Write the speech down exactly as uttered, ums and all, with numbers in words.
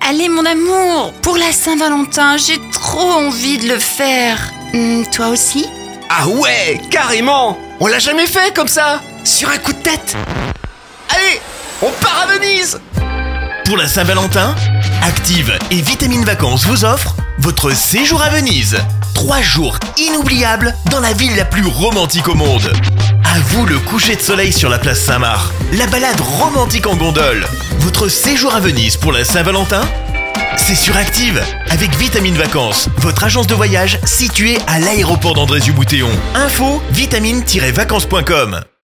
Allez mon amour, pour la Saint-Valentin, j'ai trop envie de le faire. Hum, toi aussi ? Ah ouais, carrément. On l'a jamais fait comme ça, sur un coup de tête. Allez, on part à Venise. Pour la Saint-Valentin, Active et Vitamine Vacances vous offrent votre séjour à Venise. Trois jours inoubliables dans la ville la plus romantique au monde. À vous le coucher de soleil sur la place Saint-Marc, la balade romantique en gondole. Votre séjour à Venise pour la Saint-Valentin, c'est sur Active, avec Vitamine Vacances, votre agence de voyage située à l'aéroport d'Andrézieux-Boutéon. Info vitamine tiret vacances point com.